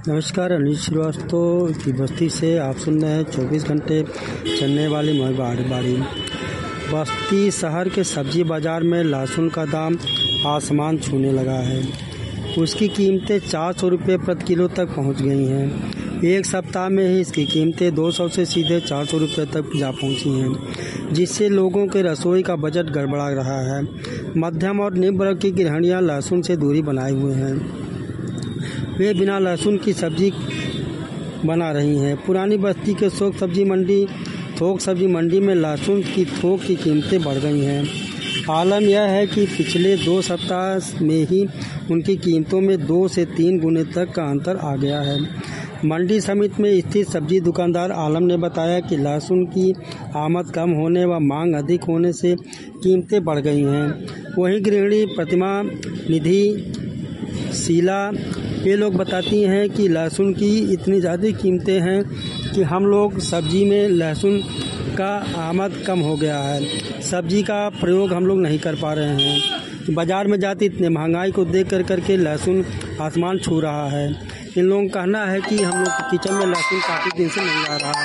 नमस्कार, अनिल श्रीवास्तव की बस्ती से आप सुन रहे हैं 24 घंटे चलने वाली बाड़ी। बस्ती शहर के सब्जी बाज़ार में लहसुन का दाम आसमान छूने लगा है। उसकी कीमतें 400 रुपये प्रति किलो तक पहुंच गई हैं। एक सप्ताह में ही इसकी कीमतें 200 से सीधे 400 रुपये तक जा पहुंची हैं, जिससे लोगों के रसोई का बजट गड़बड़ा रहा है। मध्यम और निम्न वर्ग की गृहिणियाँ लहसुन से दूरी बनाए हुए हैं। वे बिना लहसुन की सब्जी बना रही हैं। पुरानी बस्ती के थोक सब्जी मंडी में लहसुन की थोक की कीमतें बढ़ गई हैं। आलम यह है कि पिछले 2 सप्ताह में ही उनकी कीमतों में 2 से 3 गुने तक का अंतर आ गया है। मंडी समिति में स्थित सब्जी दुकानदार आलम ने बताया कि लहसुन की आमद कम होने व मांग अधिक होने से कीमतें बढ़ गई हैं। वहीं गृहिणी प्रतिमा, निधि, शीला, ये लोग बताती हैं कि लहसुन की इतनी ज़्यादा कीमतें हैं कि हम लोग सब्जी में लहसुन का आमद कम हो गया है। सब्जी का प्रयोग हम लोग नहीं कर पा रहे हैं। बाज़ार में जाते इतने महंगाई को देख करके लहसुन आसमान छू रहा है। इन लोगों का कहना है कि हम लोग किचन में लहसुन काफ़ी दिन से नहीं आ रहा है।